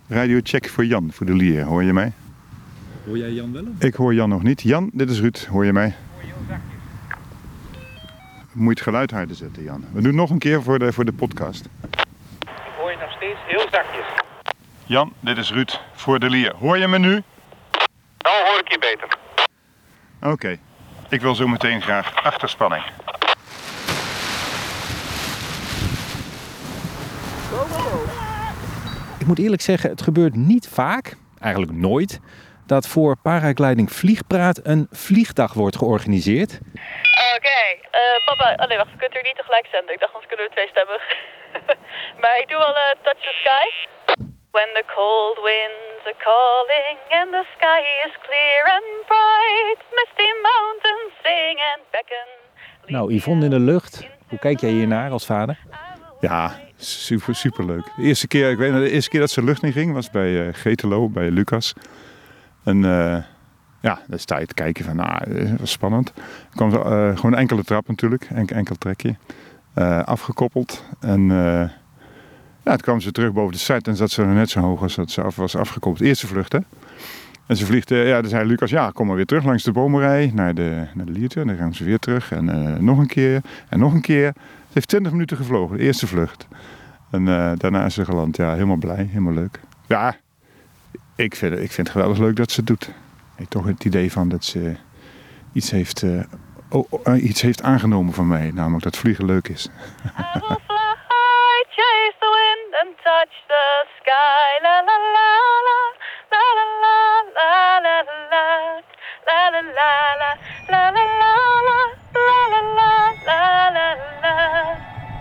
radiocheck voor Jan, voor de Lier. Hoor je mij? Hoor jij Jan wel? Ik hoor Jan nog niet. Jan, dit is Ruud. Hoor je mij? Moet je het geluid harder zetten, Jan. We doen het nog een keer voor de podcast. Ik hoor je nog steeds heel zachtjes. Jan, dit is Ruud, voor de Lier. Hoor je me nu? Nou hoor ik je beter. Oké. Ik wil zo meteen graag achterspanning. Ik moet eerlijk zeggen, het gebeurt niet vaak, eigenlijk nooit, dat voor Paragliding Vliegpraat een vliegdag wordt georganiseerd. Oké, papa, nee wacht, we kunnen er niet tegelijk zenden. Ik dacht, anders kunnen we 2 stemmen. Maar ik doe wel Touch the Sky. When the cold winds are calling and the sky is clear and bright, misty mountains sing and beckon. Nou, Yvonne in de lucht, hoe kijk jij hiernaar als vader? Ja, super leuk. De eerste keer dat ze de lucht in ging was bij Getelo, bij Lucas. En daar sta je te kijken van, dat was spannend. Er kwam gewoon een enkele trap natuurlijk, enkel trekje. Afgekoppeld. En toen kwam ze terug boven de set en zat ze net zo hoog als dat ze was afgekoppeld. Eerste vlucht, hè. En ze vliegt, dan zei Lucas, kom maar weer terug langs de bomenrij naar de Lier toe. En dan gaan ze weer terug en nog een keer en nog een keer. Ze heeft 20 minuten gevlogen, de eerste vlucht. En daarna is ze geland. Ja, helemaal blij, helemaal leuk. Ja, ik vind het geweldig leuk dat ze het doet. Ik heb toch het idee van dat ze iets heeft aangenomen van mij. Namelijk dat vliegen leuk is. I will fly, chase the wind and touch the sky. La la la la, la la la, la la la, la la la, la la la la, la la la, la la la.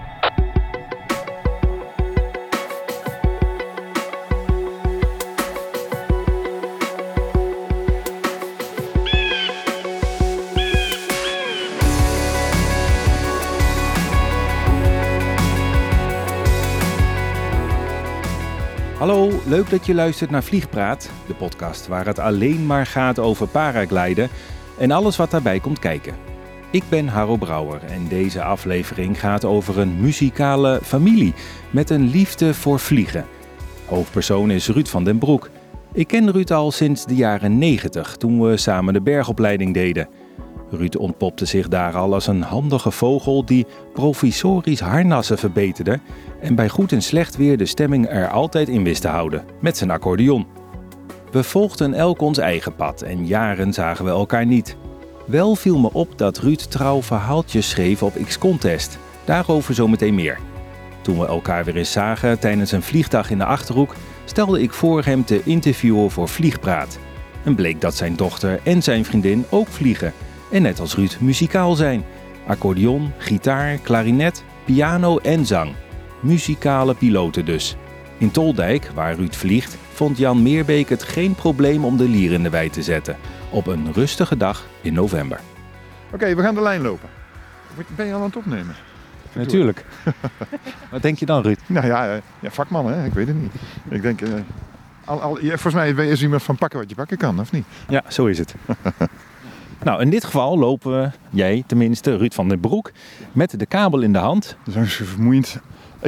Hallo, leuk dat je luistert naar Vliegpraat, de podcast waar het alleen maar gaat over paragliden en alles wat daarbij komt kijken. Ik ben Harro Brouwer en deze aflevering gaat over een muzikale familie met een liefde voor vliegen. Hoofdpersoon is Ruud van den Broek. Ik ken Ruud al sinds de jaren 90, toen we samen de bergopleiding deden. Ruud ontpopte zich daar al als een handige vogel die provisorisch harnassen verbeterde en bij goed en slecht weer de stemming er altijd in wist te houden, met zijn accordeon. We volgden elk ons eigen pad en jaren zagen we elkaar niet. Wel viel me op dat Ruud trouw verhaaltjes schreef op X-Contest. Daarover zometeen meer. Toen we elkaar weer eens zagen tijdens een vliegdag in de Achterhoek, stelde ik voor hem te interviewen voor Vliegpraat. En bleek dat zijn dochter en zijn vriendin ook vliegen. En net als Ruud muzikaal zijn. Accordeon, gitaar, klarinet, piano en zang. Muzikale piloten dus. In Toldijk, waar Ruud vliegt, vond Jan Meerbeek het geen probleem om de Lier in de wei te zetten. Op een rustige dag in november. Oké, we gaan de lijn lopen. Ben je al aan het opnemen? Natuurlijk. Wat denk je dan, Ruud? Nou ja, vakman hè, ik weet het niet. Ik denk, volgens mij is iemand van pakken wat je pakken kan, of niet? Ja, zo is het. Nou, in dit geval lopen we, jij tenminste, Ruud van den Broek, met de kabel in de hand. Dat is zo vermoeiend.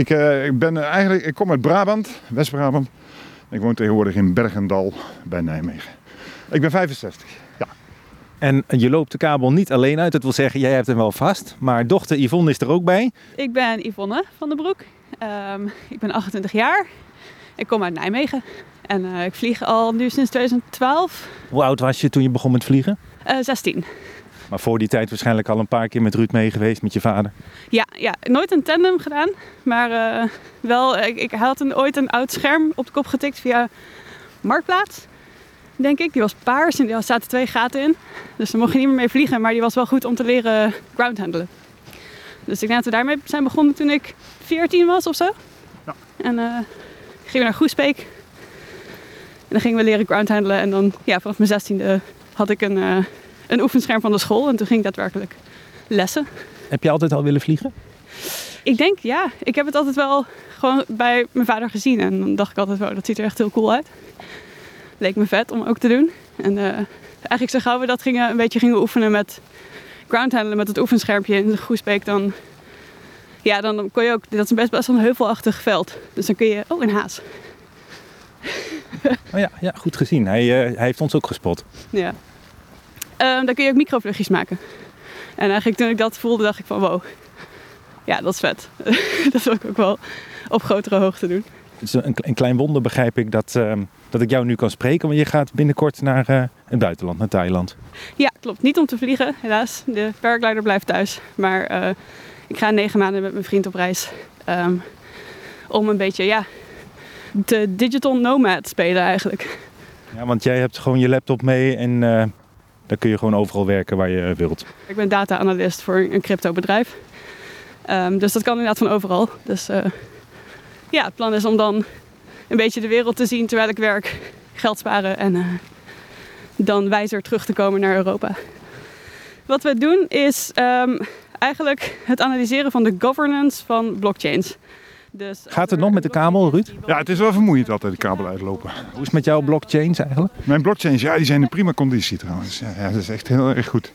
Ik kom uit Brabant, West-Brabant. Ik woon tegenwoordig in Bergendal bij Nijmegen. Ik ben 65, ja. En je loopt de kabel niet alleen uit, dat wil zeggen, jij hebt hem wel vast. Maar dochter Yvonne is er ook bij. Ik ben Yvonne van den Broek. Ik ben 28 jaar. Ik kom uit Nijmegen. En ik vlieg al nu sinds 2012. Hoe oud was je toen je begon met vliegen? 16. Maar voor die tijd waarschijnlijk al een paar keer met Ruud mee geweest, met je vader? Ja, nooit een tandem gedaan. Maar wel, ik had ooit een oud scherm op de kop getikt via Marktplaats. Denk ik. Die was paars en daar zaten 2 gaten in. Dus daar mocht je niet meer mee vliegen. Maar die was wel goed om te leren groundhandelen. Dus ik denk dat we daarmee zijn begonnen toen ik 14 was of zo. Ja. En gingen we naar Groesbeek. En dan gingen we leren groundhandelen. En dan vanaf mijn 16e had ik een oefenscherm van de school. En toen ging ik daadwerkelijk lessen. Heb je altijd al willen vliegen? Ik denk ja. Ik heb het altijd wel gewoon bij mijn vader gezien. En dan dacht ik altijd, wow, dat ziet er echt heel cool uit. Leek me vet om ook te doen. En eigenlijk zo gauw we dat gingen oefenen met groundhandelen met het oefenschermpje in de Groesbeek, dan kon je ook, dat is best wel een heuvelachtig veld. Dus dan kun je, een haas. Oh ja, goed gezien. Hij heeft ons ook gespot. Ja. Dan kun je ook microvluchtjes maken. En eigenlijk toen ik dat voelde, dacht ik van wow. Ja, dat is vet. Dat wil ik ook wel op grotere hoogte doen. Het is een klein wonder, begrijp ik, dat ik jou nu kan spreken. Want je gaat binnenkort naar het buitenland, naar Thailand. Ja, klopt. Niet om te vliegen, helaas. De paraglider blijft thuis. Maar ik ga 9 maanden met mijn vriend op reis. Om een beetje, de digital nomad spelen eigenlijk. Ja, want jij hebt gewoon je laptop mee en dan kun je gewoon overal werken waar je wilt. Ik ben data-analyst voor een crypto-bedrijf. Dus dat kan inderdaad van overal. Dus het plan is om dan een beetje de wereld te zien terwijl ik werk, geld sparen en dan wijzer terug te komen naar Europa. Wat we doen is eigenlijk het analyseren van de governance van blockchains. Dus Gaat het nog met de kabel, Ruud? Ja, het is wel vermoeiend altijd de kabel uitlopen. Hoe is het met jouw blockchains eigenlijk? Mijn blockchains, die zijn in prima conditie trouwens. Ja, dat is echt heel erg goed.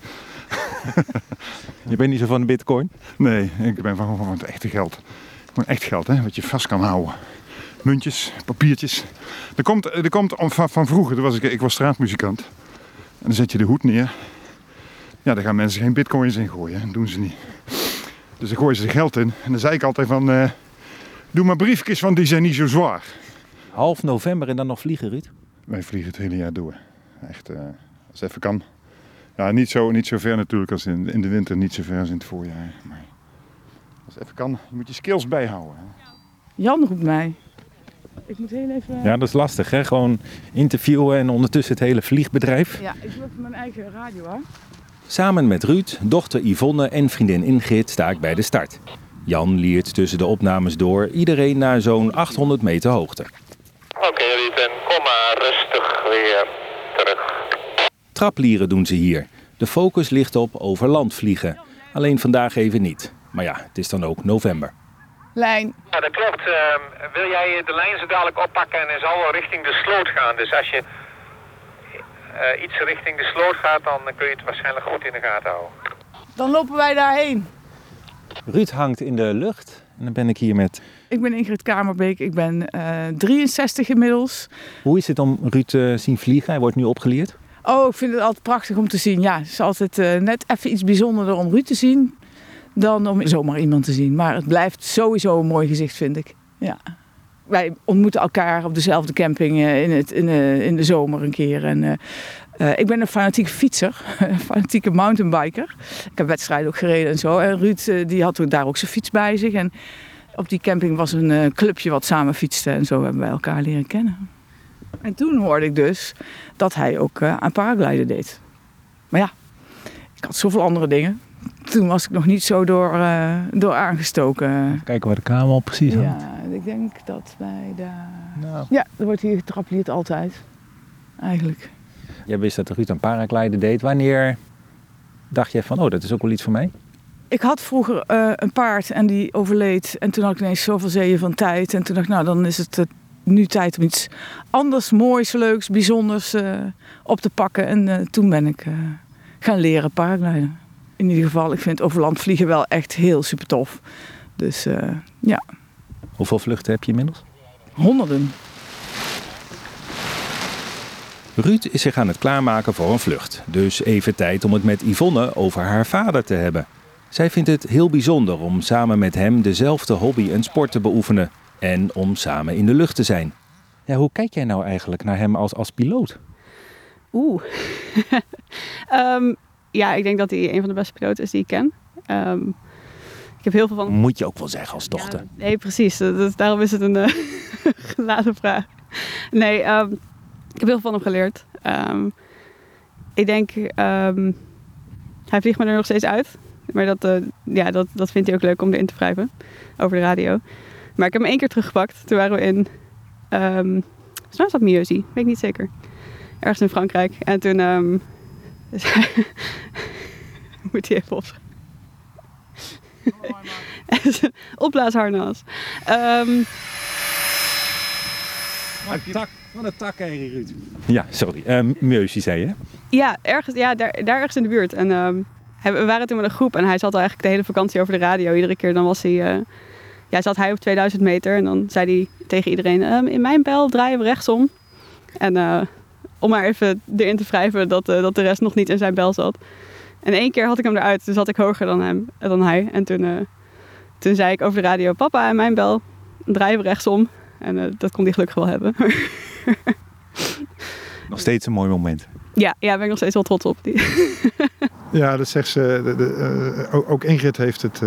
Je bent niet zo van de bitcoin? Nee, ik ben van het echte geld. Gewoon echt geld, hè, wat je vast kan houden. Muntjes, papiertjes. Er komt van vroeger, ik was straatmuzikant. En dan zet je de hoed neer. Ja, daar gaan mensen geen bitcoins in gooien. Dat doen ze niet. Dus dan gooien ze er geld in. En dan zei ik altijd van, doe maar briefjes, want die zijn niet zo zwaar. Half november en dan nog vliegen, Ruud? Wij vliegen het hele jaar door. Echt, als het even kan. Ja, niet zo ver natuurlijk als in de winter, niet zo ver als in het voorjaar. Maar als het even kan, je moet je skills bijhouden. Hè. Jan roept mij. Ik moet heel even... Ja, dat is lastig, hè? Gewoon interviewen en ondertussen het hele vliegbedrijf. Ja, ik doe even mijn eigen radio aan. Samen met Ruud, dochter Yvonne en vriendin Ingrid sta ik bij de start. Jan liert tussen de opnames door, iedereen naar zo'n 800 meter hoogte. Oké, Ruud, kom maar rustig weer terug. Traplieren doen ze hier. De focus ligt op over land vliegen. Alleen vandaag even niet. Maar ja, het is dan ook november. Lijn. Ja, dat klopt. Wil jij de lijn zo dadelijk oppakken en hij zal wel richting de sloot gaan. Dus als je iets richting de sloot gaat, dan kun je het waarschijnlijk goed in de gaten houden. Dan lopen wij daarheen. Ruud hangt in de lucht en dan ben ik hier met... Ik ben Ingrid Kamerbeek. Ik ben 63 inmiddels. Hoe is het om Ruud te zien vliegen? Hij wordt nu opgeleerd. Oh, ik vind het altijd prachtig om te zien. Ja, het is altijd net even iets bijzonderder om Ruud te zien dan om zomaar iemand te zien. Maar het blijft sowieso een mooi gezicht, vind ik. Ja. Wij ontmoeten elkaar op dezelfde camping in de zomer een keer. En, ik ben een fanatieke fietser, een fanatieke mountainbiker. Ik heb wedstrijden ook gereden en zo. En Ruud die had daar ook zijn fiets bij zich. En op die camping was een clubje wat samen fietste. En zo hebben wij elkaar leren kennen. En toen hoorde ik dus dat hij ook aan paragliden deed. Maar ja, ik had zoveel andere dingen. Toen was ik nog niet zo door aangestoken. Kijken waar de kamer precies hangt. Ja, ik denk dat wij daar... Nou. Ja, er wordt hier getraplierd altijd. Eigenlijk. Jij wist dat Ruud aan paragliden deed. Wanneer dacht jij van, dat is ook wel iets voor mij? Ik had vroeger een paard en die overleed. En toen had ik ineens zoveel zeeën van tijd. En toen dacht ik, dan is het nu tijd om iets anders, moois, leuks, bijzonders op te pakken. En toen ben ik gaan leren paragliden. In ieder geval, ik vind over land vliegen wel echt heel super tof. Dus ja. Hoeveel vluchten heb je inmiddels? Honderden. Ruud is zich aan het klaarmaken voor een vlucht. Dus even tijd om het met Yvonne over haar vader te hebben. Zij vindt het heel bijzonder om samen met hem dezelfde hobby en sport te beoefenen. En om samen in de lucht te zijn. Ja, hoe kijk jij nou eigenlijk naar hem als piloot? Ja, ik denk dat hij een van de beste piloten is die ik ken. Ik heb heel veel van... Moet je ook wel zeggen als dochter. Ja, nee, precies. Daarom is het een geladen vraag. Nee, ik heb heel veel van hem geleerd. Ik denk, hij vliegt me er nog steeds uit. Maar dat vindt hij ook leuk om erin te wrijven. Over de radio. Maar ik heb hem 1 keer teruggepakt. Toen waren we in... volgens mij was dat Mieuxy. Weet ik niet zeker. Ergens in Frankrijk. En toen... moet hij even opschrijven. Opblaasharnas. Wat een tak, Ruud. Ja, sorry. Mieuxy zei je? Ja, daar ergens in de buurt. En we waren toen met een groep en hij zat al eigenlijk de hele vakantie over de radio. Iedere keer dan was hij... zat hij op 2000 meter en dan zei hij tegen iedereen... in mijn pijl draaien we rechtsom. En om maar even erin te wrijven dat de rest nog niet in zijn bel zat. En 1 keer had ik hem eruit, dus zat ik hoger dan hij. En toen zei ik over de radio, papa, in mijn bel, draaien we rechtsom. En dat kon hij gelukkig wel hebben. Nog steeds een mooi moment. Ja, ben ik nog steeds wel trots op. Ja, dat zegt ze. Ook Ingrid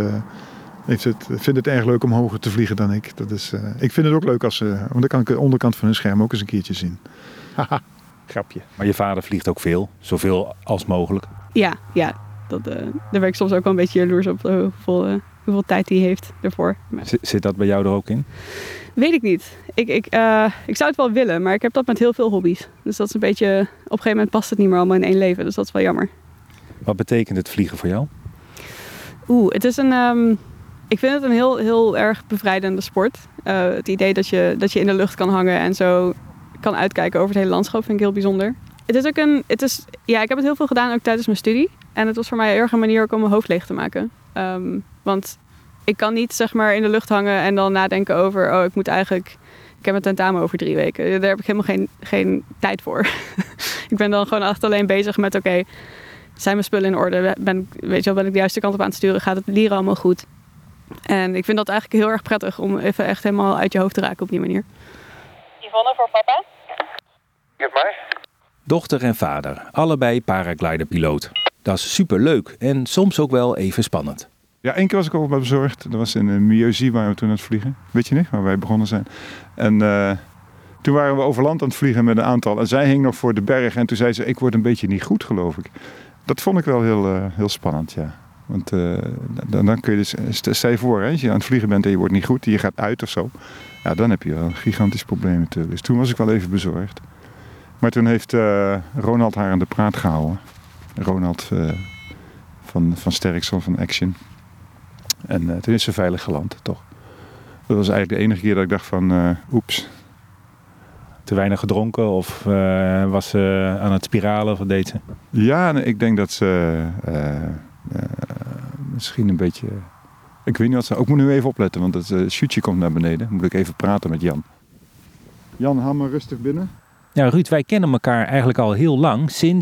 vindt het erg leuk om hoger te vliegen dan ik. Dat is, ik vind het ook leuk want dan kan ik de onderkant van hun scherm ook eens een keertje zien. Haha, grapje. Maar je vader vliegt ook veel, zoveel als mogelijk. Ja, daar ben ik soms ook wel een beetje jaloers op hoeveel tijd hij heeft ervoor. Maar Zit dat bij jou er ook in? weet ik niet. Ik zou het wel willen, maar ik heb dat met heel veel hobby's. Dus dat is een beetje, op een gegeven moment past het niet meer allemaal in 1 leven. Dus dat is wel jammer. Wat betekent het vliegen voor jou? Het is ik vind het een heel, heel erg bevrijdende sport. Het idee dat je in de lucht kan hangen en zo kan uitkijken over het hele landschap vind ik heel bijzonder. Het is ook ik heb het heel veel gedaan ook tijdens mijn studie. En het was voor mij heel erg een manier ook om mijn hoofd leeg te maken. Want ik kan niet zeg maar in de lucht hangen en dan nadenken over, ik heb een tentamen over 3 weken. Daar heb ik helemaal geen tijd voor. Ik ben dan gewoon echt alleen bezig met, zijn mijn spullen in orde? Ben ik de juiste kant op aan het sturen? Gaat het lieren allemaal goed? En ik vind dat eigenlijk heel erg prettig om even echt helemaal uit je hoofd te raken op die manier. Yvonne voor papa. Met mij? Dochter en vader, allebei paragliderpiloot. Dat is superleuk en soms ook wel even spannend. Ja, 1 keer was ik ook wel bezorgd. Dat was in Mieuxy waar we toen aan het vliegen. Weet je niet, waar wij begonnen zijn. En toen waren we over land aan het vliegen met een aantal. En zij hing nog voor de berg. En toen zei ze, ik word een beetje niet goed, geloof ik. Dat vond ik wel heel spannend, ja. Want dan kun je dus, stel je voor, als je aan het vliegen bent en je wordt niet goed. Je gaat uit of zo. Ja, dan heb je wel een gigantisch probleem natuurlijk. Dus toen was ik wel even bezorgd. Maar toen heeft Ronald haar aan de praat gehouden. Ronald van Sterksel, van Action. En toen is ze veilig geland, toch. Dat was eigenlijk de enige keer dat ik dacht van, oeps. Te weinig gedronken of was ze aan het spiralen of wat deed ze? Ja, ik denk dat ze misschien een beetje... Ik weet niet wat ze... Ik moet nu even opletten, want het shootje komt naar beneden. Moet ik even praten met Jan. Jan, haal maar rustig binnen. Ja, Ruud, wij kennen elkaar eigenlijk al heel lang, sinds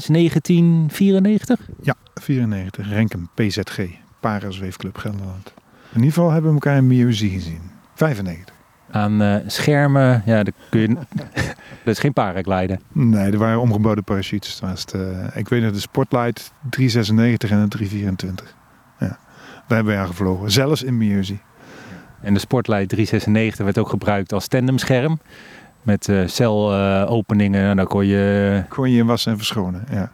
1994. Ja, 94. Renkum, PZG. Parazweefclub Gelderland. In ieder geval hebben we elkaar in Mieuxy gezien. 95. Aan schermen, ja, dat kun je... dat is geen paragliden. Nee, er waren omgebouwde parachutes. Ik weet nog de Spotlight 396 en de 324. Ja, daar hebben we aan gevlogen. Zelfs in Mieuxy. En de Spotlight 396 werd ook gebruikt als tandemscherm. Met celopeningen, dan kon je... Kon je wassen en verschonen, ja.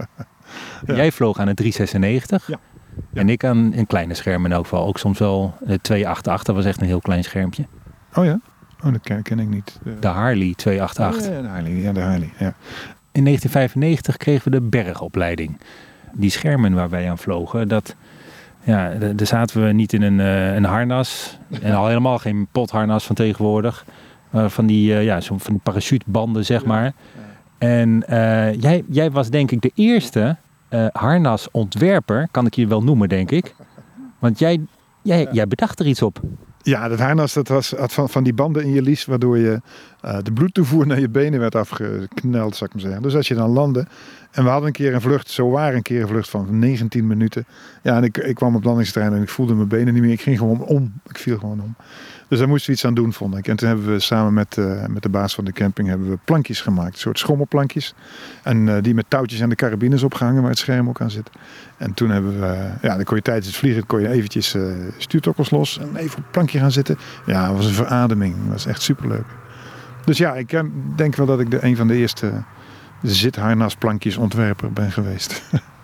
Ja. Jij vloog aan de 396. Ja. Ja. En ik aan een kleine scherm in elk geval. Ook soms wel de 288, dat was echt een heel klein schermpje. Oh ja? Oh, dat ken ik niet. De Harley 288. Ja, de Harley. Ja. In 1995 kregen we de bergopleiding. Die schermen waar wij aan vlogen, daar zaten we niet in een harnas. En al helemaal geen potharnas van tegenwoordig. Van die parachutebanden, zeg maar. En jij was denk ik de eerste harnasontwerper, kan ik je wel noemen, denk ik. Want jij bedacht er iets op. Ja, dat harnas had van die banden in je lies, waardoor je de bloedtoevoer naar je benen werd afgekneld, zou ik maar zeggen. Dus als je dan landde, en we hadden een vlucht van 19 minuten. Ja, en ik kwam op het landingsterrein en ik voelde mijn benen niet meer. Ik ging gewoon om. Ik viel gewoon om. Dus daar moesten we iets aan doen, vond ik. En toen hebben we samen met de baas van de camping hebben we plankjes gemaakt. Een soort schommelplankjes. En die met touwtjes aan de carabines opgehangen waar het scherm ook aan zit. En toen hebben we... dan kon je tijdens het vliegen eventjes stuurtokkels los. En even op het plankje gaan zitten. Ja, dat was een verademing. Dat was echt superleuk. Dus ja, ik denk wel dat ik een van de eerste zitharnasplankjes ontwerper ben geweest.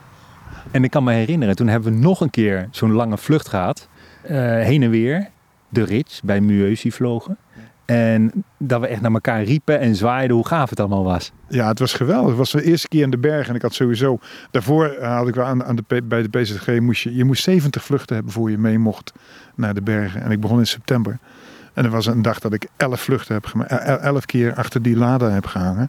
En ik kan me herinneren, toen hebben we nog een keer zo'n lange vlucht gehad. Heen en weer. De Ridge bij Mieuxy vlogen. En dat we echt naar elkaar riepen en zwaaiden hoe gaaf het allemaal was. Ja, het was geweldig. Het was de eerste keer in de berg. En ik had sowieso... Daarvoor had ik wel bij de PZG... Je moest 70 vluchten hebben voor je mee mocht naar de bergen. En ik begon in september. En er was een dag dat ik 11 vluchten heb gemaakt. 11 keer achter die Lada heb gehangen.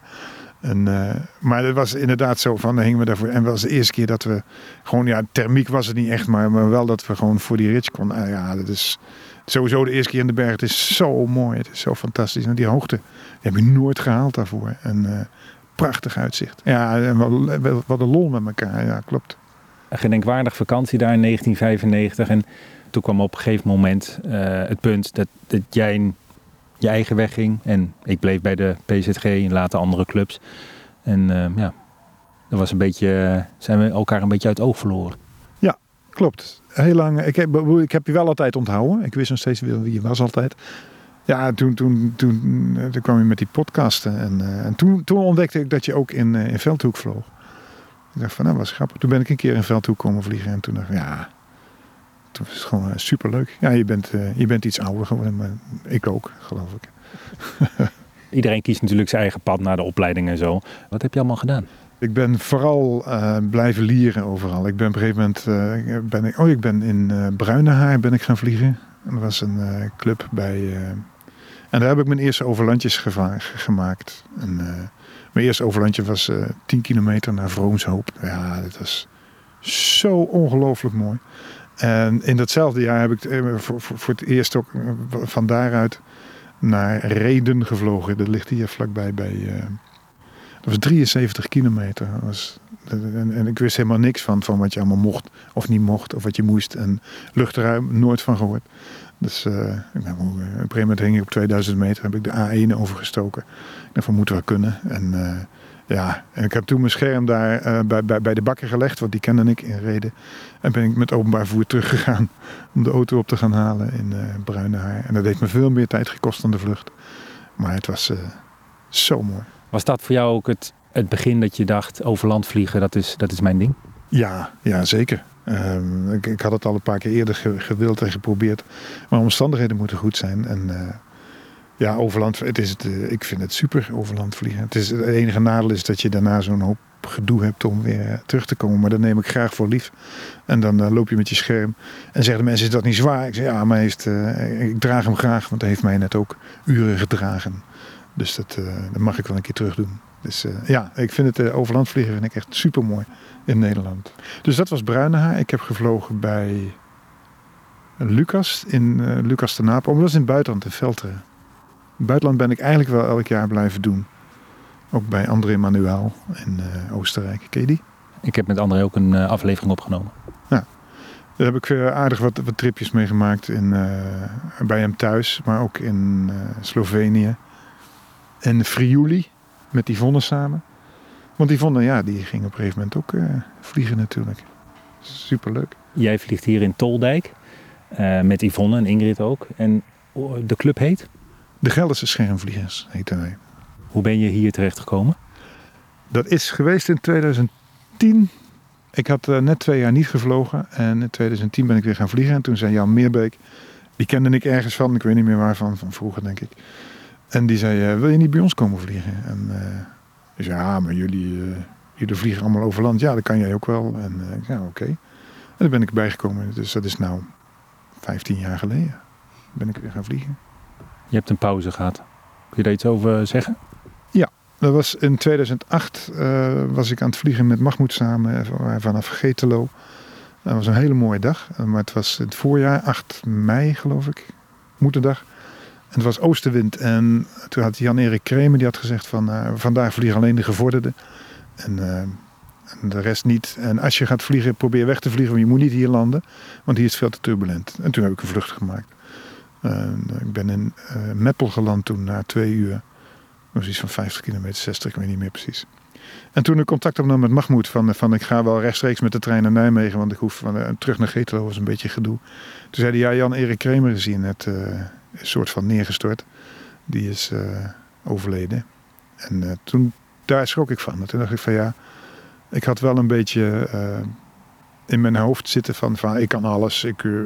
Maar het was inderdaad zo van, dan hingen we daarvoor. En het was de eerste keer dat we gewoon, thermiek was het niet echt, maar wel dat we gewoon voor die ritje konden. Dat is Sowieso de eerste keer in de berg, het is zo mooi. Het is zo fantastisch. En die hoogte, die heb je nooit gehaald daarvoor. En prachtig uitzicht. Ja, en wat een lol met elkaar. Ja, klopt. Een gedenkwaardig vakantie daar in 1995. En toen kwam op een gegeven moment het punt dat jij je eigen weg ging. En ik bleef bij de PZG en later andere clubs. En dat was een beetje, zijn we elkaar een beetje uit het oog verloren. Ja, klopt. Heel lang. Ik heb je wel altijd onthouden. Ik wist nog steeds wie je was altijd. Ja, toen kwam je met die podcasten. En toen ontdekte ik dat je ook in Veldhoek vloog. Ik dacht van, nou, was grappig. Toen ben ik een keer in Veldhoek komen vliegen. En toen dacht ik, ja, toen was het gewoon superleuk. Ja, je bent iets ouder geworden, maar ik ook, geloof ik. Iedereen kiest natuurlijk zijn eigen pad naar de opleiding en zo. Wat heb je allemaal gedaan? Ik ben vooral blijven lieren overal. Ik ben op een gegeven moment ik ben in Bruinehaar ben ik gaan vliegen. En dat was een club bij. En daar heb ik mijn eerste overlandjes gemaakt. En, mijn eerste overlandje was 10 kilometer naar Vroomshoop. Ja, dat was zo ongelooflijk mooi. En in datzelfde jaar heb ik voor het eerst ook van daaruit naar Rheden gevlogen. Dat ligt hier vlakbij dat was 73 kilometer. En ik wist helemaal niks van wat je allemaal mocht of niet mocht. Of wat je moest. En luchtruim, nooit van gehoord. Dus op een gegeven moment hing ik op 2000 meter. Heb ik de A1 overgestoken. Ik dacht van, moet wel kunnen. En ik heb toen mijn scherm daar bij de bakker gelegd. Want die kende ik in Rheden. En ben ik met openbaar vervoer teruggegaan. Om de auto op te gaan halen in Bruinehaar. En dat heeft me veel meer tijd gekost dan de vlucht. Maar het was zo mooi. Was dat voor jou ook het begin dat je dacht, over land vliegen, dat is mijn ding? Ja, zeker. Ik had het al een paar keer eerder gewild en geprobeerd. Maar omstandigheden moeten goed zijn. En overland, ik vind het super, overland vliegen. Het enige nadeel is dat je daarna zo'n hoop gedoe hebt om weer terug te komen. Maar dat neem ik graag voor lief. En dan loop je met je scherm. En zeggen de mensen, is dat niet zwaar? Ik zeg, ja, maar ik draag hem graag. Want hij heeft mij net ook uren gedragen. Dus dat mag ik wel een keer terug doen. Dus ik vind het overlandvliegen vind ik echt super mooi in Nederland. Dus dat was Bruinehaar. Ik heb gevlogen bij Lucas, in Lucas ten Apel. Dat was in het buitenland, in Velteren. In het buitenland ben ik eigenlijk wel elk jaar blijven doen. Ook bij André Manuel in Oostenrijk. Ken je die? Ik heb met André ook een aflevering opgenomen. Ja, daar heb ik aardig wat tripjes meegemaakt bij hem thuis. Maar ook in Slovenië. En Friuli, met Yvonne samen. Want Yvonne, die ging op een gegeven moment ook vliegen natuurlijk. Superleuk. Jij vliegt hier in Toldijk. Met Yvonne en Ingrid ook. En de club heet? De Gelderse Schermvliegers heten wij. Hoe ben je hier terecht gekomen? Dat is geweest in 2010. Ik had net 2 jaar niet gevlogen. En in 2010 ben ik weer gaan vliegen. En toen zei Jan Meerbeek, die kende ik ergens van. Ik weet niet meer waarvan, van vroeger denk ik. En die zei, wil je niet bij ons komen vliegen? En ik zei, ja, maar jullie vliegen allemaal over land. Ja, dat kan jij ook wel. En ja, oké. En daar ben ik bijgekomen. Dus dat is nou 15 jaar geleden. Ben ik weer gaan vliegen. Je hebt een pauze gehad. Kun je daar iets over zeggen? Ja, dat was in 2008 was ik aan het vliegen met Mahmoud samen vanaf Getelo. Dat was een hele mooie dag. Maar het was het voorjaar, 8 mei geloof ik. Moederdag. En het was oostenwind. En toen had Jan-Erik Kremer, die had gezegd van vandaag vliegen alleen de gevorderden. En de rest niet. En als je gaat vliegen, probeer weg te vliegen. Want je moet niet hier landen. Want hier is het veel te turbulent. En toen heb ik een vlucht gemaakt. Ik ben in Meppel geland toen na 2 uur. Dat was iets van 50 kilometer, 60, ik weet niet meer precies. En toen ik contact opnam met Mahmoud van ik ga wel rechtstreeks met de trein naar Nijmegen. Want ik hoef terug naar Getelo, was een beetje gedoe. Toen zei hij, ja, Jan-Erik Kremer is hier net een soort van neergestort. Die is overleden. En daar schrok ik van. En toen dacht ik van ja, ik had wel een beetje in mijn hoofd zitten van ik kan alles.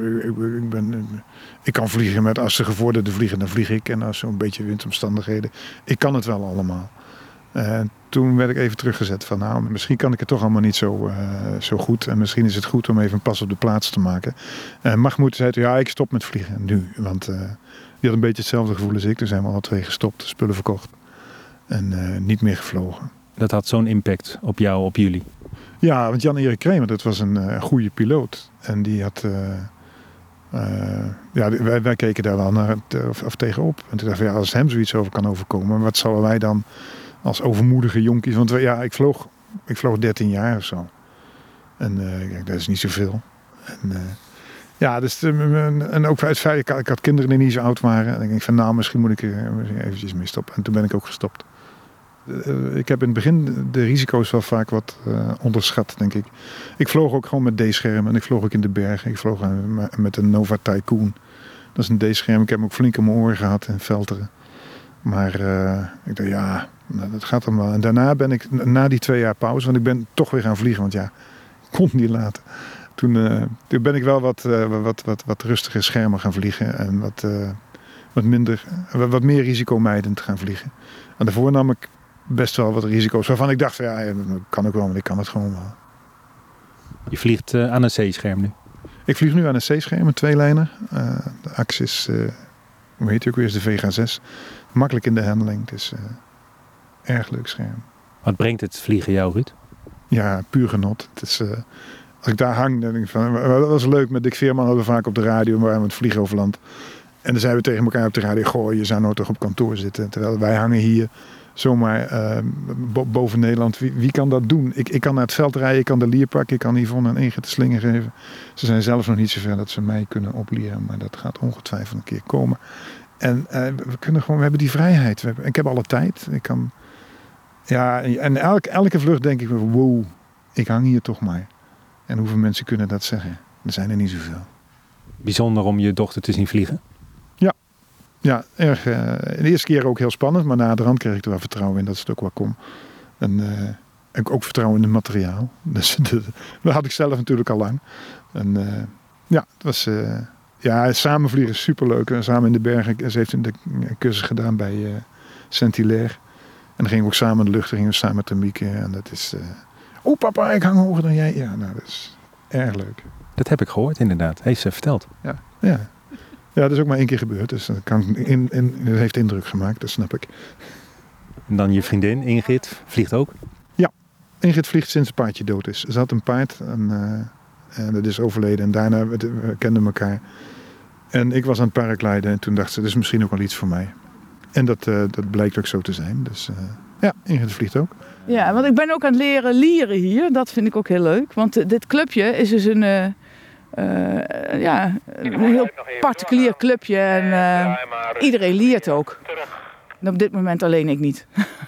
Ik kan vliegen met als ze gevorderde vliegen, dan vlieg ik. En als zo'n beetje windomstandigheden. Ik kan het wel allemaal. Toen werd ik even teruggezet van nou, misschien kan ik het toch allemaal niet zo goed. En misschien is het goed om even een pas op de plaats te maken. Mahmoud zei ja, ik stop met vliegen nu. Want die had een beetje hetzelfde gevoel als ik. Toen zijn we alle 2 gestopt, spullen verkocht. En niet meer gevlogen. Dat had zo'n impact op jou, op jullie? Ja, want Jan-Erik Kremer, dat was een goede piloot. En die had Wij keken daar wel naar of tegenop. En toen dacht ik, als hem zoiets over kan overkomen, wat zouden wij dan als overmoedige jonkies... Want ik vloog 13 jaar of zo. En dat is niet zoveel. En ook uit feit, ik had kinderen die niet zo oud waren. En ik denk van, misschien moet ik er eventjes mee stoppen. En toen ben ik ook gestopt. Ik heb in het begin de risico's wel vaak wat onderschat, denk ik. Ik vloog ook gewoon met D-schermen en ik vloog ook in de bergen. Ik vloog met een Nova Tycoon. Dat is een D-scherm. Ik heb hem ook flink in mijn oren gehad in Velteren. Maar ik dacht, dat gaat dan wel. En daarna ben ik, na die 2 jaar pauze, want ik ben toch weer gaan vliegen. Want ik kon het niet laten. Toen ben ik wel wat rustiger schermen gaan vliegen. En wat meer risicomijdend gaan vliegen. En daarvoor nam ik best wel wat risico's waarvan ik dacht, dat kan ook wel, maar ik kan het gewoon wel. Je vliegt aan een C-scherm nu? Ik vlieg nu aan een C-scherm, een 2-lijner. De Axis, hoe heet die ook weer, is de Vega 6. Makkelijk in de handling, het is erg leuk scherm. Wat brengt het vliegen jou, Ruud? Ja, puur genot. Het is, als ik daar hang, dan denk ik van, dat was leuk. Met Dick Veerman hadden we vaak op de radio, waar we aan het vliegen over land. En dan zeiden we tegen elkaar op de radio, goh, je zou nou toch op kantoor zitten. Terwijl wij hangen hier zomaar boven Nederland. Wie kan dat doen? Ik kan naar het veld rijden, ik kan de lier pakken, ik kan Yvonne een Ingrid de slinger geven. Ze zijn zelfs nog niet zover dat ze mij kunnen oplieren, maar dat gaat ongetwijfeld een keer komen. En we hebben die vrijheid. Ik heb alle tijd. Ik kan, en elke vlucht denk ik, wow, ik hang hier toch maar. En hoeveel mensen kunnen dat zeggen? Er zijn er niet zoveel. Bijzonder om je dochter te zien vliegen? Ja, erg. De eerste keer ook heel spannend, maar na de rand kreeg ik er wel vertrouwen in dat het ook wel kon. En ook vertrouwen in het materiaal. Dus dat had ik zelf natuurlijk al lang. En het was... samen vliegen is superleuk. Samen in de bergen. Ze heeft een cursus gedaan bij Saint-Hilaire. En dan gingen we ook samen in de lucht. Dan gingen we samen met Mieke. En dat is... papa, ik hang hoger dan jij. Ja, dat is erg leuk. Dat heb ik gehoord inderdaad. Heeft ze verteld. Ja, dat is ook maar 1 keer gebeurd. Dus dat heeft indruk gemaakt, dat snap ik. En dan je vriendin, Ingrid, vliegt ook? Ja, Ingrid vliegt sinds het paardje dood is. Ze had een paard en dat is overleden. En daarna we kenden elkaar. En ik was aan het paragliden en toen dacht ze, dat is misschien ook wel iets voor mij. En dat blijkt ook zo te zijn. Dus Ingrid vliegt ook. Ja, want ik ben ook aan het leren lieren hier. Dat vind ik ook heel leuk. Want dit clubje is dus een heel particulier clubje. En iedereen liert ook. En op dit moment alleen ik niet.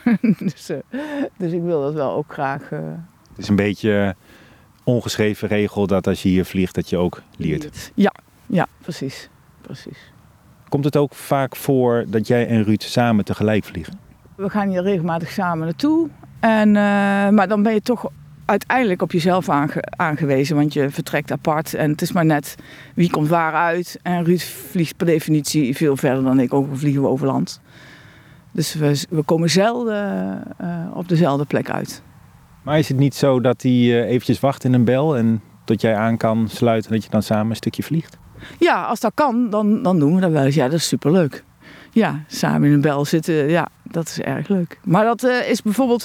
Dus ik wil dat wel ook graag. Het is een beetje ongeschreven regel dat als je hier vliegt dat je ook liert. Ja, precies. Komt het ook vaak voor dat jij en Ruud samen tegelijk vliegen? We gaan hier regelmatig samen naartoe. Maar dan ben je toch uiteindelijk op jezelf aangewezen. Want je vertrekt apart en het is maar net wie komt waar uit. En Ruud vliegt per definitie veel verder dan ik. Ook vliegen we over land. Dus we komen zelden op dezelfde plek uit. Maar is het niet zo dat hij eventjes wacht in een bel en tot jij aan kan sluiten dat je dan samen een stukje vliegt? Ja, als dat kan, dan doen we dat wel eens. Ja, dat is superleuk. Ja, samen in een bel zitten, dat is erg leuk. Maar dat is bijvoorbeeld...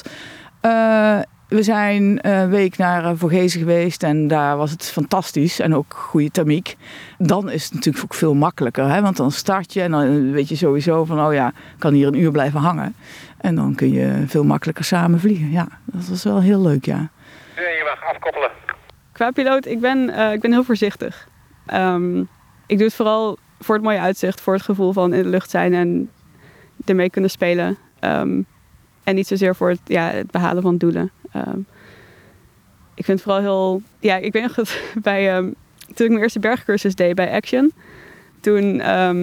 we zijn een week naar Vogezen geweest en daar was het fantastisch en ook goede thermiek. Dan is het natuurlijk ook veel makkelijker, hè? Want dan start je en dan weet je sowieso van, ik kan hier 1 uur blijven hangen. En dan kun je veel makkelijker samen vliegen. Ja, dat was wel heel leuk, ja. Je mag afkoppelen. Qua piloot, ik ben heel voorzichtig. Ik doe het vooral voor het mooie uitzicht, voor het gevoel van in de lucht zijn en ermee kunnen spelen. En niet zozeer voor het behalen van doelen. Ik vind het vooral heel... Ja, ik weet nog dat toen ik mijn eerste bergcursus deed bij Action. Toen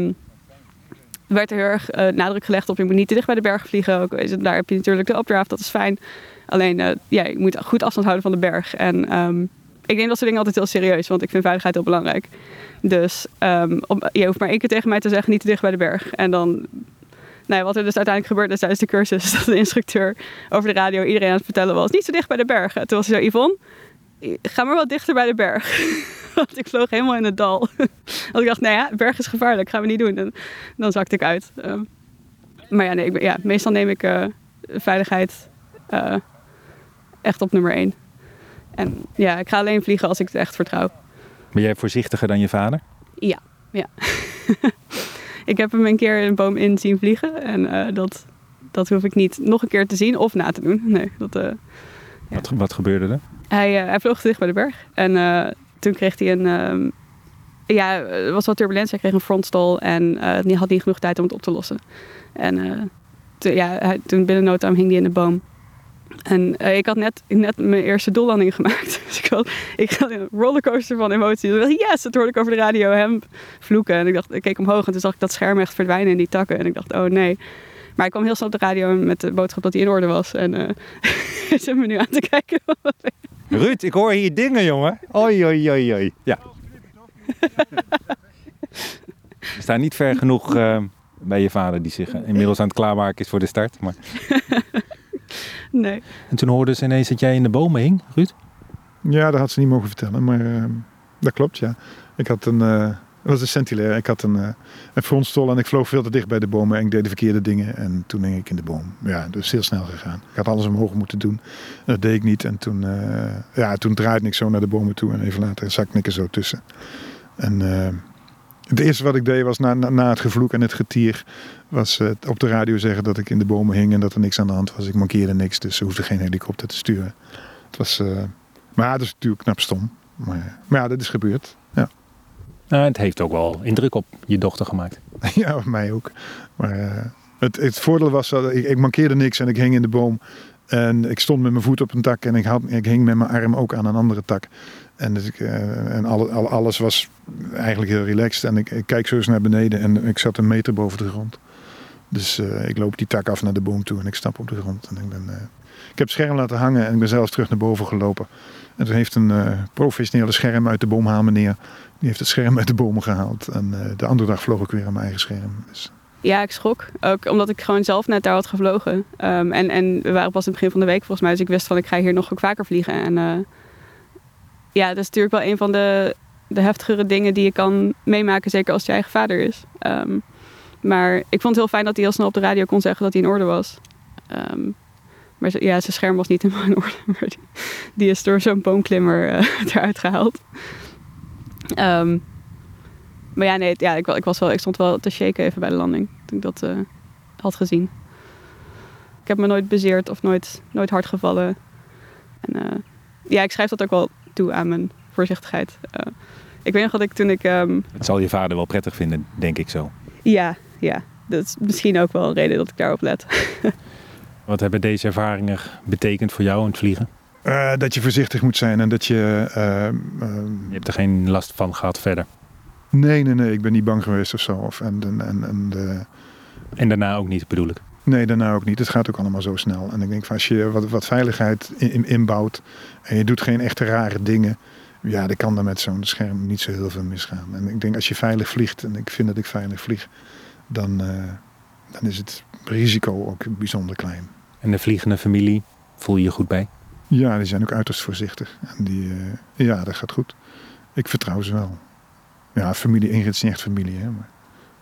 werd er heel erg nadruk gelegd op je moet niet te dicht bij de berg vliegen. Ook, daar heb je natuurlijk de updraft, dat is fijn. Alleen, je moet goed afstand houden van de berg. En ik neem dat soort dingen altijd heel serieus, want ik vind veiligheid heel belangrijk. Dus je hoeft maar 1 keer tegen mij te zeggen niet te dicht bij de berg. En dan... wat er dus uiteindelijk gebeurd is tijdens de cursus, dat de instructeur over de radio iedereen aan het vertellen was, niet zo dicht bij de berg. Toen was hij zo, Yvonne, ga maar wat dichter bij de berg. Want ik vloog helemaal in het dal. Want ik dacht, de berg is gevaarlijk, gaan we niet doen. En dan zakte ik uit. Meestal neem ik veiligheid echt op nummer 1. En ik ga alleen vliegen als ik het echt vertrouw. Ben jij voorzichtiger dan je vader? Ja. Ik heb hem een keer een boom in zien vliegen. En dat hoef ik niet nog een keer te zien of na te doen. Nee, Wat gebeurde er? Hij vloog dicht bij de berg. En toen kreeg hij er was wat turbulentie. Hij kreeg een frontstall en die had niet genoeg tijd om het op te lossen. En toen binnen no time hing hij in de boom. En ik had net mijn eerste doellanding gemaakt. Dus ik had een rollercoaster van emoties. Ik dacht, yes, dat hoorde ik over de radio hem vloeken. En ik keek omhoog en toen zag ik dat scherm echt verdwijnen in die takken. En ik dacht, oh nee. Maar ik kwam heel snel op de radio met de boodschap dat hij in orde was. En zit me nu aan te kijken. Ruud, ik hoor hier dingen, jongen. Oei. Ja. We staan niet ver genoeg bij je vader die zich inmiddels aan het klaarmaken is voor de start. Maar... Nee. En toen hoorden ze ineens dat jij in de bomen hing, Ruud? Ja, dat had ze niet mogen vertellen, maar dat klopt, ja. Ik had het was een Centilair. Ik had een frontstol en ik vloog veel te dicht bij de bomen en ik deed de verkeerde dingen. En toen hing ik in de boom. Ja, dus heel snel gegaan. Ik had alles omhoog moeten doen. En dat deed ik niet. En toen draaide ik zo naar de bomen toe en even later zakte ik er zo tussen. En het eerste wat ik deed was na het gevloek en het getier, was op de radio zeggen dat ik in de bomen hing en dat er niks aan de hand was. Ik mankeerde niks, dus ze hoefde geen helikopter te sturen. Het was, maar dat is natuurlijk knap stom. Maar ja, dat is gebeurd. Ja. Het heeft ook wel indruk op je dochter gemaakt. Ja, op mij ook. Maar het voordeel was dat ik mankeerde niks en ik hing in de boom. En ik stond met mijn voet op een tak en ik hing met mijn arm ook aan een andere tak. En, dus alles was eigenlijk heel relaxed. En ik kijk zo eens naar beneden en ik zat 1 meter boven de grond. Dus ik loop die tak af naar de boom toe en ik stap op de grond. En ik heb het scherm laten hangen en ik ben zelfs terug naar boven gelopen. En toen heeft een professionele scherm uit de boom halen meneer. Die heeft het scherm uit de bomen gehaald. En de andere dag vloog ik weer aan mijn eigen scherm. Dus. Ja, ik schrok. Ook omdat ik gewoon zelf net daar had gevlogen. En we waren pas in het begin van de week volgens mij. Dus ik wist van ik ga hier nog ook vaker vliegen. En dat is natuurlijk wel een van de heftigere dingen die je kan meemaken. Zeker als het je eigen vader is. Maar ik vond het heel fijn dat hij heel snel op de radio kon zeggen dat hij in orde was. Maar zijn scherm was niet helemaal in orde. Maar die is door zo'n boomklimmer eruit gehaald. Maar ja, nee, ik stond wel te shaken even bij de landing. Toen ik dat had gezien. Ik heb me nooit bezeerd of nooit hard gevallen. En ik schrijf dat ook wel toe aan mijn voorzichtigheid. Ik weet nog dat ik toen ik... Het zal je vader wel prettig vinden, denk ik zo. Ja. Dat is misschien ook wel een reden dat ik daarop let. Wat hebben deze ervaringen betekend voor jou in het vliegen? Dat je voorzichtig moet zijn en dat je... Je hebt er geen last van gehad verder? Nee, ik ben niet bang geweest of zo. En daarna ook niet, bedoel ik? Nee, daarna ook niet. Het gaat ook allemaal zo snel. En ik denk, als je wat veiligheid inbouwt en je doet geen echte rare dingen, ja, dan kan er met zo'n scherm niet zo heel veel misgaan. En ik denk, als je veilig vliegt, en ik vind dat ik veilig vlieg, dan is het risico ook bijzonder klein. En de vliegende familie, voel je je goed bij? Ja, die zijn ook uiterst voorzichtig. En dat gaat goed. Ik vertrouw ze wel. Ja, familie Ingrid is niet echt familie, hè. Maar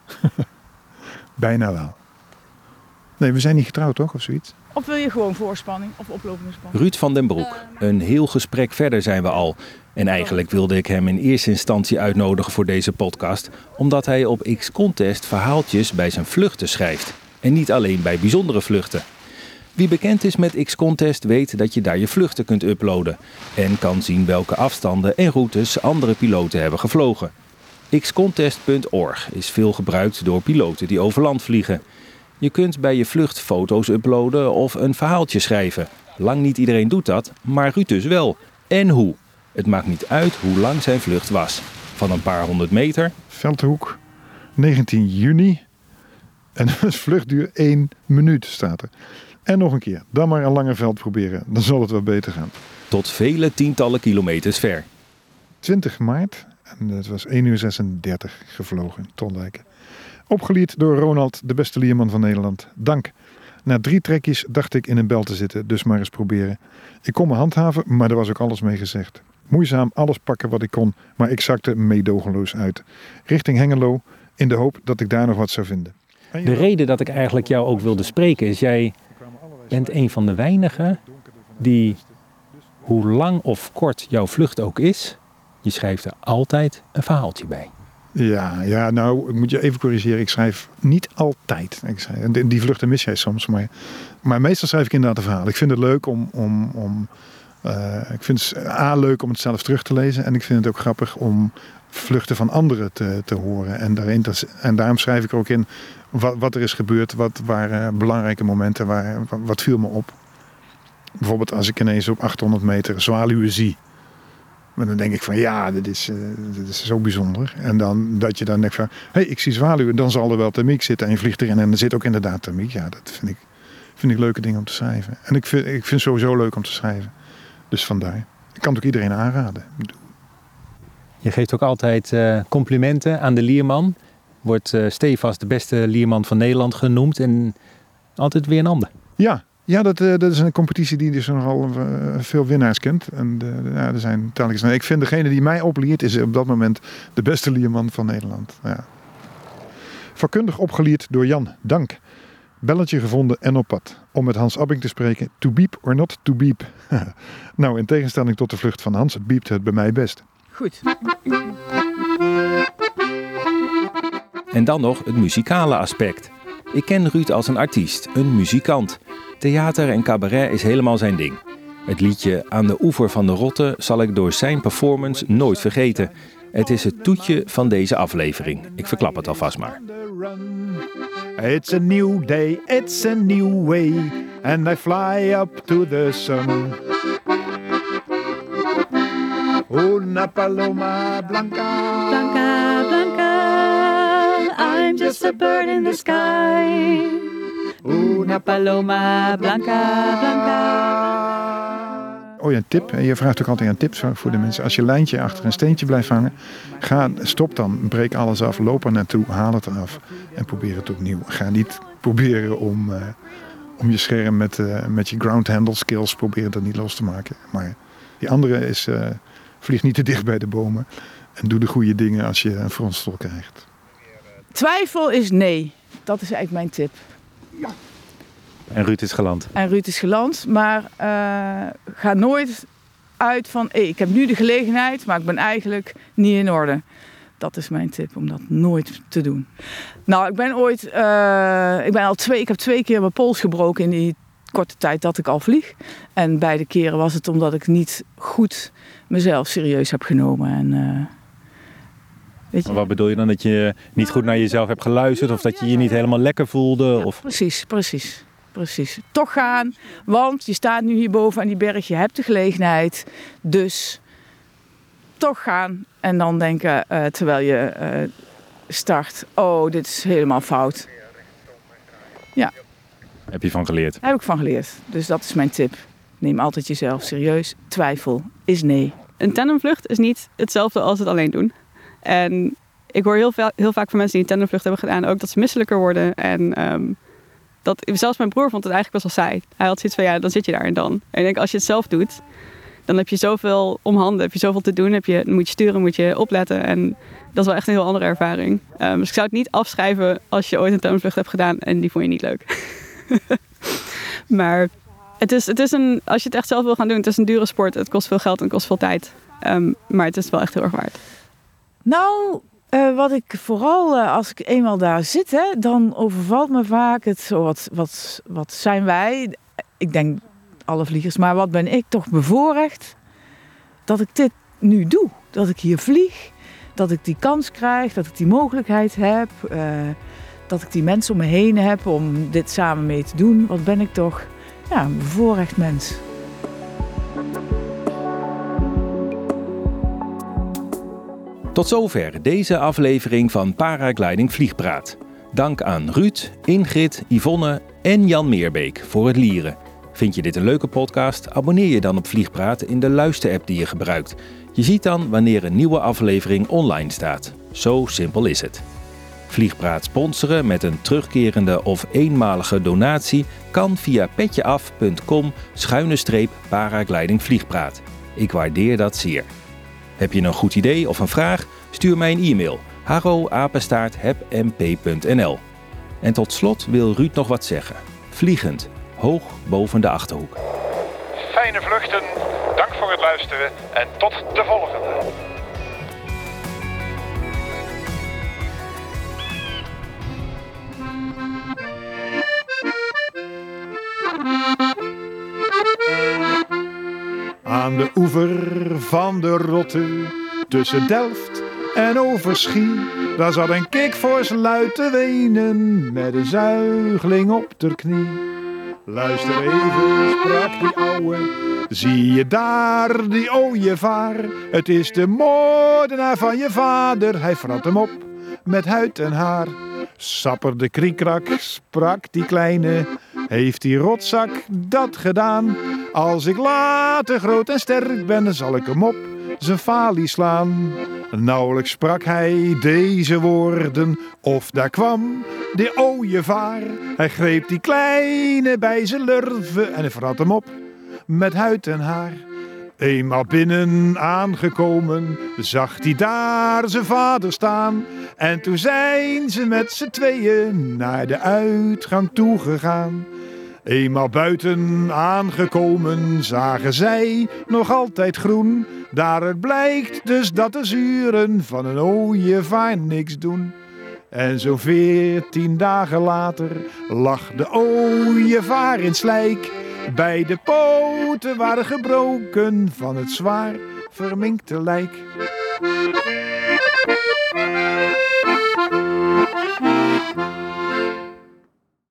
bijna wel. Nee, we zijn niet getrouwd, toch? Of zoiets? Of wil je gewoon voorspanning of oplopende spanning? Ruud van den Broek. Een heel gesprek verder zijn we al. En eigenlijk wilde ik hem in eerste instantie uitnodigen voor deze podcast, omdat hij op X-Contest verhaaltjes bij zijn vluchten schrijft. En niet alleen bij bijzondere vluchten. Wie bekend is met X-Contest weet dat je daar je vluchten kunt uploaden. En kan zien welke afstanden en routes andere piloten hebben gevlogen. Xcontest.org is veel gebruikt door piloten die over land vliegen. Je kunt bij je vlucht foto's uploaden of een verhaaltje schrijven. Lang niet iedereen doet dat, maar Ruud dus wel. En hoe? Het maakt niet uit hoe lang zijn vlucht was. Van een paar 100 meter. Veldhoek, 19 juni. En de vluchtduur 1 minuut staat er. En nog een keer, dan maar een lange veld proberen. Dan zal het wel beter gaan. Tot vele tientallen kilometers ver. 20 maart, en het was 1 uur 36 gevlogen, Tondijken. Opgeleid door Ronald, de beste lierman van Nederland. Dank. Na 3 trekjes dacht ik in een bel te zitten, dus maar eens proberen. Ik kon me handhaven, maar er was ook alles mee gezegd. Moeizaam alles pakken wat ik kon, maar ik zakte meedogenloos uit. Richting Hengelo, in de hoop dat ik daar nog wat zou vinden. De reden dat ik eigenlijk jou ook wilde spreken is, jij bent een van de weinigen die, hoe lang of kort jouw vlucht ook is, je schrijft er altijd een verhaaltje bij. Ja, nou, ik moet je even corrigeren. Ik schrijf niet altijd. Die vluchten mis jij soms. Maar meestal schrijf ik inderdaad een verhaal. Ik vind het leuk ik vind het leuk om het zelf terug te lezen. En ik vind het ook grappig om vluchten van anderen te horen. En daarom schrijf ik er ook in wat er is gebeurd. Wat waren belangrijke momenten. Wat viel me op. Bijvoorbeeld als ik ineens op 800 meter zwaluwen zie. Maar dan denk ik van dit is zo bijzonder. En dan dat je dan denkt van, ik zie zwaluwen, dan zal er wel thermiek zitten. En je vliegt erin en er zit ook inderdaad thermiek. Ja, dat vind ik leuke dingen om te schrijven. En ik vind het sowieso leuk om te schrijven. Dus vandaar. Ik kan het ook iedereen aanraden. Je geeft ook altijd complimenten aan de Lierman. Wordt stevast de beste Lierman van Nederland genoemd. En altijd weer een ander. Ja, dat is een competitie die dus nogal veel winnaars kent. En er zijn telkens. Ik vind degene die mij opleert is op dat moment de beste Lierman van Nederland. Ja. Vakkundig opgeleerd door Jan. Dank. Belletje gevonden en op pad. Om met Hans Abbing te spreken. To beep or not to beep. Nou, in tegenstelling tot de vlucht van Hans, biept het bij mij best. Goed. En dan nog het muzikale aspect. Ik ken Ruud als een artiest, een muzikant. Theater en cabaret is helemaal zijn ding. Het liedje Aan de oever van de Rotte zal ik door zijn performance nooit vergeten. Het is het toetje van deze aflevering. Ik verklap het alvast maar. It's a new day, it's a new way, and I fly up to the sun. Una paloma blanca, Blanca, Blanca, I'm just a bird in the sky. Una paloma blanca, blanca. Oh ja, een tip. Je vraagt ook altijd een tip voor de mensen. Als je lijntje achter een steentje blijft hangen, stop dan, breek alles af, loop er naartoe, haal het eraf en probeer het opnieuw. Ga niet proberen om je scherm met je ground handle skills proberen dat niet los te maken. Maar die andere is, vlieg niet te dicht bij de bomen en doe de goede dingen als je een frontstok krijgt. Twijfel is nee. Dat is eigenlijk mijn tip. En Ruud is geland. Maar ga nooit uit van, ik heb nu de gelegenheid, maar ik ben eigenlijk niet in orde. Dat is mijn tip, om dat nooit te doen. Nou, ik heb 2 keer mijn pols gebroken in die korte tijd dat ik al vlieg. En beide keren was het omdat ik niet goed mezelf serieus heb genomen. En, weet je? Wat bedoel je dan? Dat je niet goed naar jezelf hebt geluisterd of dat je je niet helemaal lekker voelde? Ja, of... Precies. Toch gaan, want je staat nu hierboven aan die berg, je hebt de gelegenheid. Dus toch gaan en dan denken terwijl je start, dit is helemaal fout. Ja. Heb je van geleerd? Heb ik van geleerd. Dus dat is mijn tip. Neem altijd jezelf serieus. Twijfel is nee. Een tandemvlucht is niet hetzelfde als het alleen doen. En ik hoor heel vaak van mensen die een tandemvlucht hebben gedaan ook dat ze misselijker worden. En zelfs mijn broer vond het eigenlijk best wel saai. Hij had zoiets van, dan zit je daar en dan. En ik denk, als je het zelf doet, dan heb je zoveel om handen, heb je zoveel te doen. Moet je sturen, moet je opletten. En dat is wel echt een heel andere ervaring. Dus ik zou het niet afschrijven als je ooit een tandemvlucht hebt gedaan en die vond je niet leuk. Maar als je het echt zelf wil gaan doen, het is een dure sport. Het kost veel geld en het kost veel tijd. Maar het is wel echt heel erg waard. Nou, wat ik vooral, als ik eenmaal daar zit, dan overvalt me vaak het zo, wat zijn wij? Ik denk alle vliegers, maar wat ben ik toch bevoorrecht dat ik dit nu doe. Dat ik hier vlieg, dat ik die kans krijg, dat ik die mogelijkheid heb, dat ik die mensen om me heen heb om dit samen mee te doen. Wat ben ik toch een bevoorrecht mens. Tot zover deze aflevering van Paragliding Vliegpraat. Dank aan Ruud, Ingrid, Yvonne en Jan Meerbeek voor het lieren. Vind je dit een leuke podcast? Abonneer je dan op Vliegpraat in de luisterapp die je gebruikt. Je ziet dan wanneer een nieuwe aflevering online staat. Zo simpel is het. Vliegpraat sponsoren met een terugkerende of eenmalige donatie kan via petjeaf.com/paragliding vliegpraat. Ik waardeer dat zeer. Heb je een goed idee of een vraag? Stuur mij een e-mail. haro@hebmp.nl. En tot slot wil Ruud nog wat zeggen. Vliegend, hoog boven de Achterhoek. Fijne vluchten, dank voor het luisteren en tot de volgende. Aan de oever van de Rotte, tussen Delft en Overschie, daar zat een kikvors luid te wenen, met een zuigeling op ter knie. Luister even, sprak die ouwe, zie je daar die ooievaar? Het is de moordenaar van je vader, hij vrat hem op met huid en haar. Sapperde kriekrak, sprak die kleine, heeft die rotzak dat gedaan? Als ik later groot en sterk ben, dan zal ik hem op zijn falie slaan. Nauwelijks sprak hij deze woorden, of daar kwam de ooievaar. Hij greep die kleine bij zijn lurven en hij vrat hem op met huid en haar. Eenmaal binnen aangekomen, zag hij daar zijn vader staan. En toen zijn ze met z'n tweeën naar de uitgang toegegaan. Eenmaal buiten aangekomen, zagen zij nog altijd groen. Daaruit blijkt dus dat de zuren van een ooievaar niks doen. En zo'n 14 dagen later lag de ooievaar in slijk. Beide poten waren gebroken van het zwaar verminkte lijk.